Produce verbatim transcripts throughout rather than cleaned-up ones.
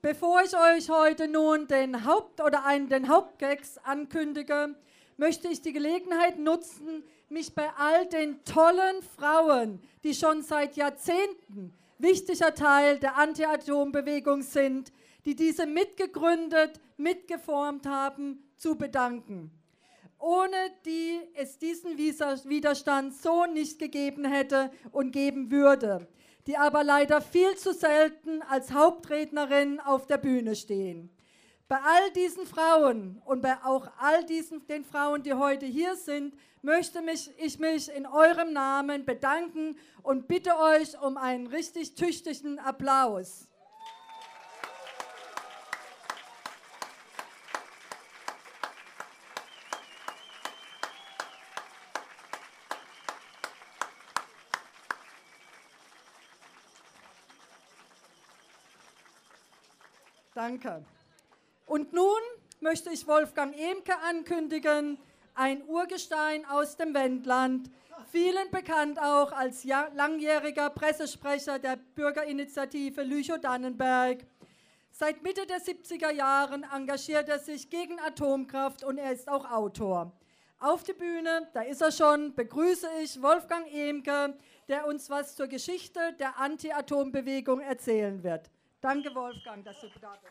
Bevor ich euch heute nun den Haupt- oder einen den Hauptgags ankündige, möchte ich die Gelegenheit nutzen, mich bei all den tollen Frauen, die schon seit Jahrzehnten wichtiger Teil der Anti-Atom-Bewegung sind, die diese mitgegründet, mitgeformt haben, zu bedanken. Ohne die es diesen Widerstand so nicht gegeben hätte und geben würde, die aber leider viel zu selten als Hauptrednerin auf der Bühne stehen. Bei all diesen Frauen und bei auch all diesen den Frauen, die heute hier sind, möchte mich, ich mich in eurem Namen bedanken und bitte euch um einen richtig tüchtigen Applaus. Danke. Und nun möchte ich Wolfgang Ehmke ankündigen, ein Urgestein aus dem Wendland, vielen bekannt auch als langjähriger Pressesprecher der Bürgerinitiative Lüchow-Dannenberg. Seit Mitte der siebziger Jahren engagiert er sich gegen Atomkraft und er ist auch Autor. Auf die Bühne, da ist er schon, begrüße ich Wolfgang Ehmke, der uns was zur Geschichte der Anti-Atom-Bewegung erzählen wird. Danke, Wolfgang, dass du da bist.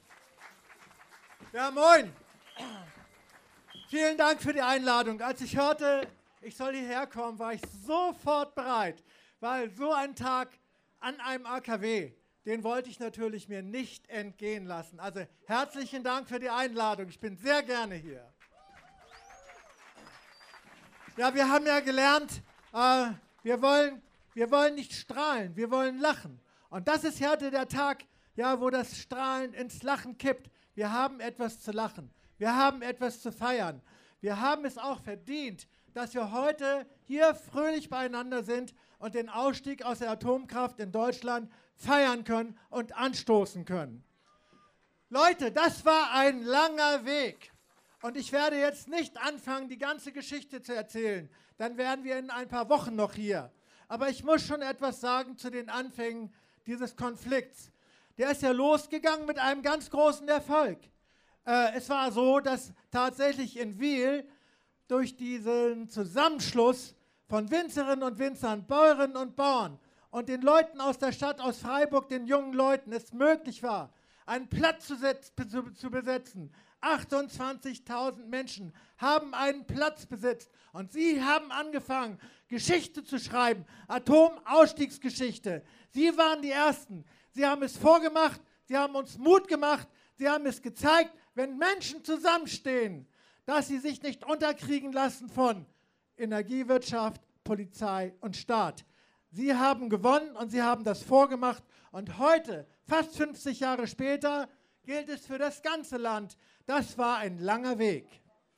Ja, moin. Vielen Dank für die Einladung. Als ich hörte, ich soll hierher kommen, war ich sofort bereit, weil so ein Tag an einem A K W, den wollte ich natürlich mir nicht entgehen lassen. Also herzlichen Dank für die Einladung. Ich bin sehr gerne hier. Ja, wir haben ja gelernt, äh, wir wollen, wir wollen nicht strahlen, wir wollen lachen. Und das ist heute der Tag, ja, wo das Strahlen ins Lachen kippt. Wir haben etwas zu lachen. Wir haben etwas zu feiern. Wir haben es auch verdient, dass wir heute hier fröhlich beieinander sind und den Ausstieg aus der Atomkraft in Deutschland feiern können und anstoßen können. Leute, das war ein langer Weg. Und ich werde jetzt nicht anfangen, die ganze Geschichte zu erzählen. Dann wären wir in ein paar Wochen noch hier. Aber ich muss schon etwas sagen zu den Anfängen dieses Konflikts. Der ist ja losgegangen mit einem ganz großen Erfolg. Äh, es war so, dass tatsächlich in Wil durch diesen Zusammenschluss von Winzerinnen und Winzern, Bäuerinnen und Bauern und den Leuten aus der Stadt, aus Freiburg, den jungen Leuten, es möglich war, einen Platz zu, zu, zu besetzen. achtundzwanzigtausend Menschen haben einen Platz besetzt und sie haben angefangen, Geschichte zu schreiben, Atomausstiegsgeschichte. Sie waren die Ersten. Sie haben es vorgemacht, sie haben uns Mut gemacht, sie haben es gezeigt, wenn Menschen zusammenstehen, dass sie sich nicht unterkriegen lassen von Energiewirtschaft, Polizei und Staat. Sie haben gewonnen und sie haben das vorgemacht und heute, fast fünfzig Jahre später, gilt es für das ganze Land. Das war ein langer Weg.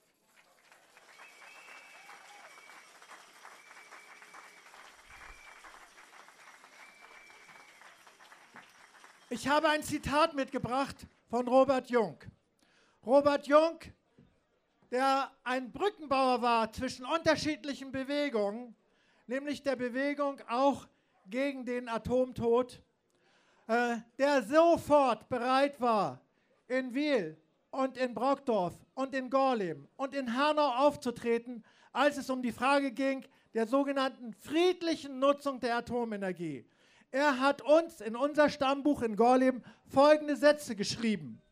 Ich habe ein Zitat mitgebracht von Robert Jung. Robert Jung, der ein Brückenbauer war zwischen unterschiedlichen Bewegungen, nämlich der Bewegung auch gegen den Atomtod, äh, der sofort bereit war, in Wil und in Brockdorf und in Gorleben und in Hanau aufzutreten, als es um die Frage ging der sogenannten friedlichen Nutzung der Atomenergie. Er hat uns in unser Stammbuch in Gorleben folgende Sätze geschrieben.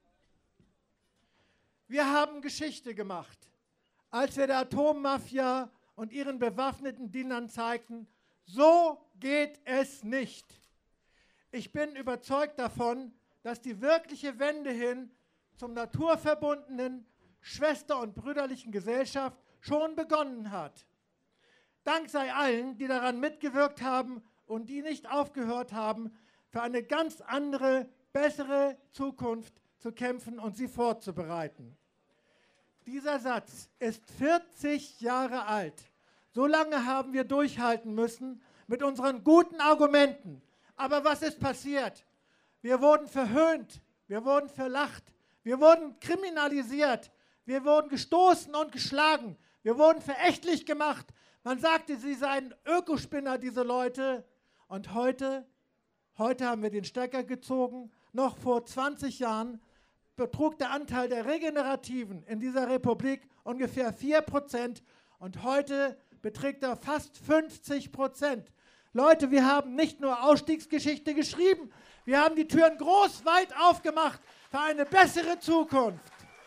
Wir haben Geschichte gemacht, als wir der Atommafia und ihren bewaffneten Dienern zeigten, so geht es nicht. Ich bin überzeugt davon, dass die wirkliche Wende hin zum naturverbundenen, schwester- und brüderlichen Gesellschaft schon begonnen hat. Dank sei allen, die daran mitgewirkt haben und die nicht aufgehört haben, für eine ganz andere, bessere Zukunft zu kämpfen und sie vorzubereiten. Dieser Satz ist vierzig Jahre alt. So lange haben wir durchhalten müssen mit unseren guten Argumenten. Aber was ist passiert? Wir wurden verhöhnt, wir wurden verlacht, wir wurden kriminalisiert, wir wurden gestoßen und geschlagen, wir wurden verächtlich gemacht. Man sagte, sie seien Ökospinner, diese Leute. Und heute, heute haben wir den Stecker gezogen, noch vor zwanzig Jahren betrug der Anteil der Regenerativen in dieser Republik ungefähr vier Prozent und heute beträgt er fast fünfzig Prozent. Leute, wir haben nicht nur Ausstiegsgeschichte geschrieben, wir haben die Türen groß weit aufgemacht für eine bessere Zukunft.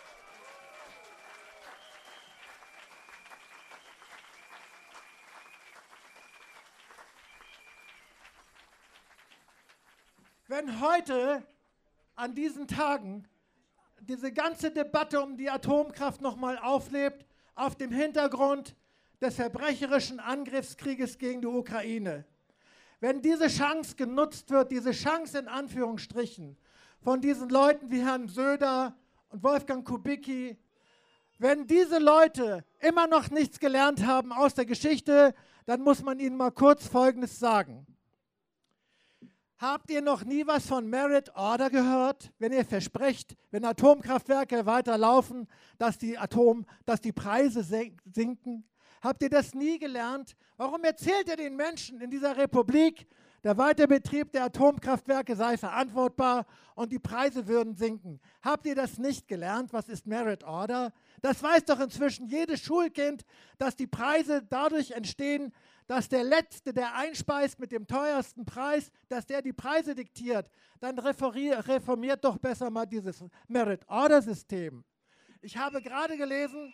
Wenn heute an diesen Tagen diese ganze Debatte um die Atomkraft nochmal auflebt, auf dem Hintergrund des verbrecherischen Angriffskrieges gegen die Ukraine, wenn diese Chance genutzt wird, diese Chance in Anführungsstrichen, von diesen Leuten wie Herrn Söder und Wolfgang Kubicki, wenn diese Leute immer noch nichts gelernt haben aus der Geschichte, dann muss man ihnen mal kurz Folgendes sagen. Habt ihr noch nie was von Merit Order gehört, wenn ihr versprecht, wenn Atomkraftwerke weiterlaufen, dass die, Atom, dass die Preise sinken? Habt ihr das nie gelernt? Warum erzählt ihr den Menschen in dieser Republik, der Weiterbetrieb der Atomkraftwerke sei verantwortbar und die Preise würden sinken? Habt ihr das nicht gelernt? Was ist Merit Order? Das weiß doch inzwischen jedes Schulkind, dass die Preise dadurch entstehen, dass der Letzte, der einspeist mit dem teuersten Preis, dass der die Preise diktiert. Dann reformiert doch besser mal dieses Merit-Order-System. Ich habe gerade gelesen,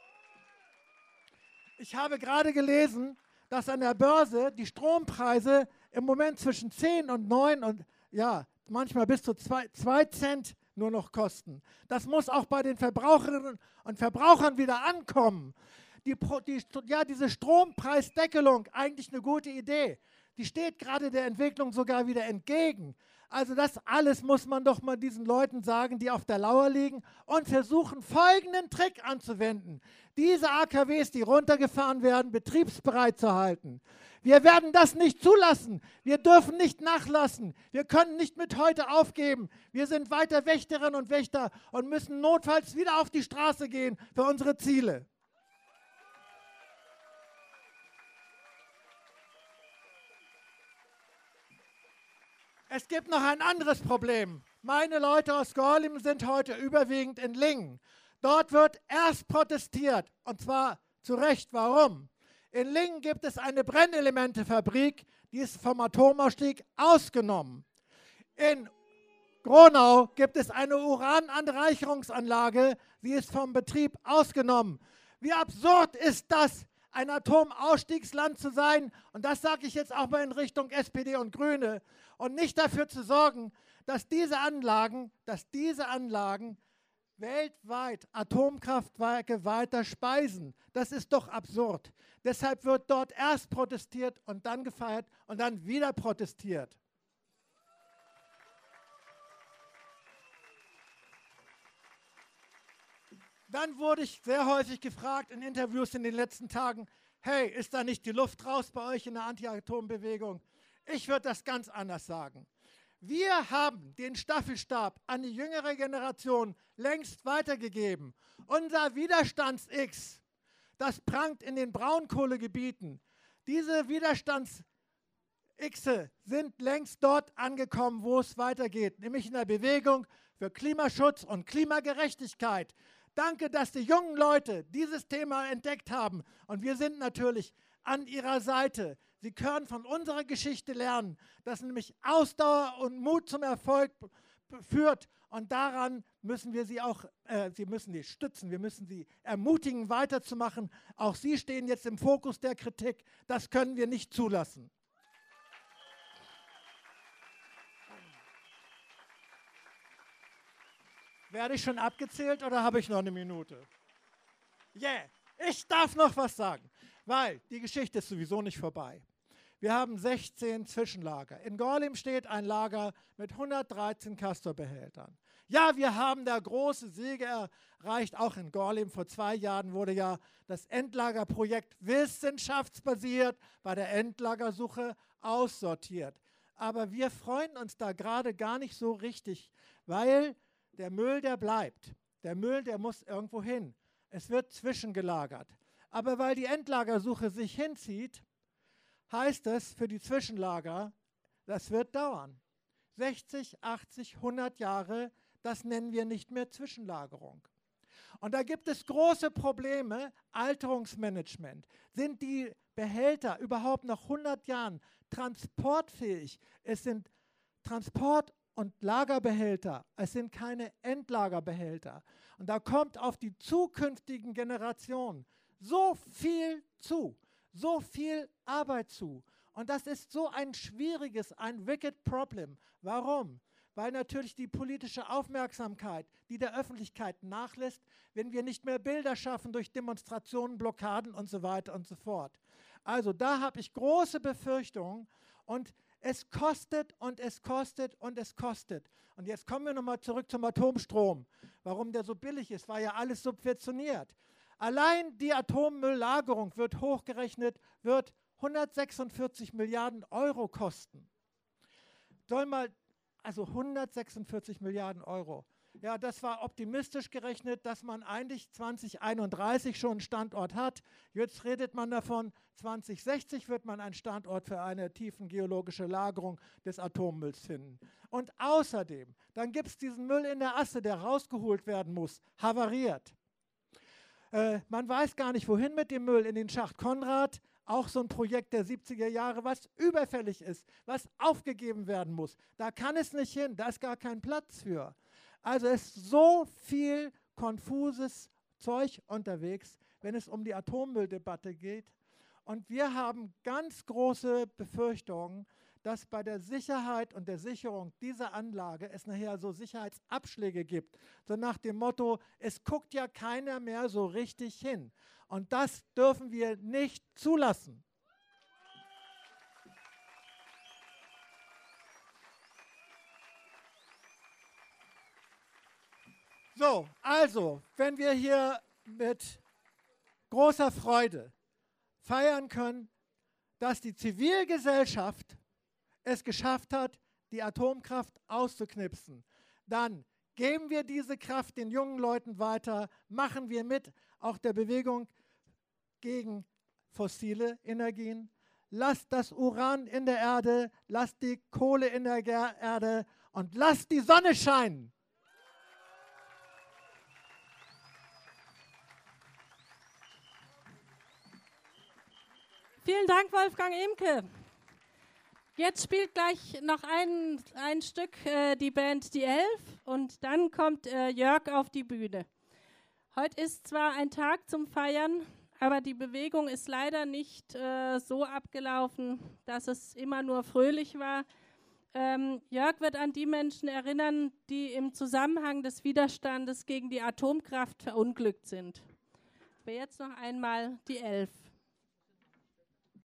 ich habe gerade gelesen, dass an der Börse die Strompreise im Moment zwischen zehn und neun und ja, manchmal bis zu zwei Cent nur noch kosten. Das muss auch bei den Verbraucherinnen und Verbrauchern wieder ankommen. Die, die, ja, diese Strompreisdeckelung, eigentlich eine gute Idee. Die steht gerade der Entwicklung sogar wieder entgegen. Also das alles muss man doch mal diesen Leuten sagen, die auf der Lauer liegen und versuchen, folgenden Trick anzuwenden. Diese A K Ws, die runtergefahren werden, betriebsbereit zu halten. Wir werden das nicht zulassen. Wir dürfen nicht nachlassen. Wir können nicht mit heute aufgeben. Wir sind weiter Wächterinnen und Wächter und müssen notfalls wieder auf die Straße gehen für unsere Ziele. Es gibt noch ein anderes Problem. Meine Leute aus Gorleben sind heute überwiegend in Lingen. Dort wird erst protestiert, und zwar zu Recht. Warum? In Lingen gibt es eine Brennelementefabrik, die ist vom Atomausstieg ausgenommen. In Gronau gibt es eine Urananreicherungsanlage, die ist vom Betrieb ausgenommen. Wie absurd ist das, ein Atomausstiegsland zu sein? Und das sage ich jetzt auch mal in Richtung S P D und Grüne. Und nicht dafür zu sorgen, dass diese Anlagen, dass diese Anlagen weltweit Atomkraftwerke weiter speisen. Das ist doch absurd. Deshalb wird dort erst protestiert und dann gefeiert und dann wieder protestiert. Dann wurde ich sehr häufig gefragt in Interviews in den letzten Tagen, hey, ist da nicht die Luft raus bei euch in der Anti-Atom-Bewegung? Ich würde das ganz anders sagen. Wir haben den Staffelstab an die jüngere Generation längst weitergegeben. Unser Widerstands-X, das prangt in den Braunkohlegebieten. Diese Widerstands-Xe sind längst dort angekommen, wo es weitergeht, nämlich in der Bewegung für Klimaschutz und Klimagerechtigkeit. Danke, dass die jungen Leute dieses Thema entdeckt haben. Und wir sind natürlich an ihrer Seite. Sie können von unserer Geschichte lernen, dass nämlich Ausdauer und Mut zum Erfolg führt. Und daran müssen wir sie auch, äh, sie müssen sie stützen, wir müssen sie ermutigen, weiterzumachen. Auch sie stehen jetzt im Fokus der Kritik. Das können wir nicht zulassen. Werde ich schon abgezählt oder habe ich noch eine Minute? Yeah, ich darf noch was sagen, weil die Geschichte ist sowieso nicht vorbei. Wir haben sechzehn Zwischenlager. In Gorleben steht ein Lager mit hundertdreizehn Castor-Behältern. Ja, wir haben da große Siege erreicht. Auch in Gorleben vor zwei Jahren wurde ja das Endlagerprojekt wissenschaftsbasiert bei der Endlagersuche aussortiert. Aber wir freuen uns da gerade gar nicht so richtig, weil der Müll, der bleibt. Der Müll, der muss irgendwo hin. Es wird zwischengelagert. Aber weil die Endlagersuche sich hinzieht, heißt es für die Zwischenlager, das wird dauern. sechzig, achtzig, hundert Jahre, das nennen wir nicht mehr Zwischenlagerung. Und da gibt es große Probleme, Alterungsmanagement. Sind die Behälter überhaupt nach hundert Jahren transportfähig? Es sind Transport- und Lagerbehälter, es sind keine Endlagerbehälter. Und da kommt auf die zukünftigen Generationen so viel zu, so viel Arbeit zu. Und das ist so ein schwieriges, ein wicked problem. Warum? Weil natürlich die politische Aufmerksamkeit, die der Öffentlichkeit nachlässt, wenn wir nicht mehr Bilder schaffen durch Demonstrationen, Blockaden und so weiter und so fort. Also da habe ich große Befürchtungen und es kostet und es kostet und es kostet. Und jetzt kommen wir nochmal zurück zum Atomstrom. Warum der so billig ist, war ja alles subventioniert. Allein die Atommülllagerung wird hochgerechnet, wird hundertsechsundvierzig Milliarden Euro kosten. Soll mal, also hundertsechsundvierzig Milliarden Euro. Ja, das war optimistisch gerechnet, dass man eigentlich zwanzig einunddreißig schon einen Standort hat. Jetzt redet man davon, zwanzig sechzig wird man einen Standort für eine tiefengeologische Lagerung des Atommülls finden. Und außerdem, dann gibt es diesen Müll in der Asse, der rausgeholt werden muss, havariert. Äh, man weiß gar nicht, wohin mit dem Müll in den Schacht Konrad. Auch so ein Projekt der siebziger Jahre, was überfällig ist, was aufgegeben werden muss. Da kann es nicht hin, da ist gar kein Platz für. Also es ist so viel konfuses Zeug unterwegs, wenn es um die Atommülldebatte geht. Und wir haben ganz große Befürchtungen, dass bei der Sicherheit und der Sicherung dieser Anlage es nachher so Sicherheitsabschläge gibt. So nach dem Motto, es guckt ja keiner mehr so richtig hin. Und das dürfen wir nicht zulassen. So, also, wenn wir hier mit großer Freude feiern können, dass die Zivilgesellschaft es geschafft hat, die Atomkraft auszuknipsen, dann geben wir diese Kraft den jungen Leuten weiter, machen wir mit, auch der Bewegung gegen fossile Energien. Lasst das Uran in der Erde, lasst die Kohle in der Erde und lasst die Sonne scheinen. Vielen Dank, Wolfgang Imke. Jetzt spielt gleich noch ein, ein Stück äh, die Band Die Elf und dann kommt äh, Jörg auf die Bühne. Heute ist zwar ein Tag zum Feiern, aber die Bewegung ist leider nicht äh, so abgelaufen, dass es immer nur fröhlich war. Ähm, Jörg wird an die Menschen erinnern, die im Zusammenhang des Widerstandes gegen die Atomkraft verunglückt sind. Aber jetzt noch einmal die Elf.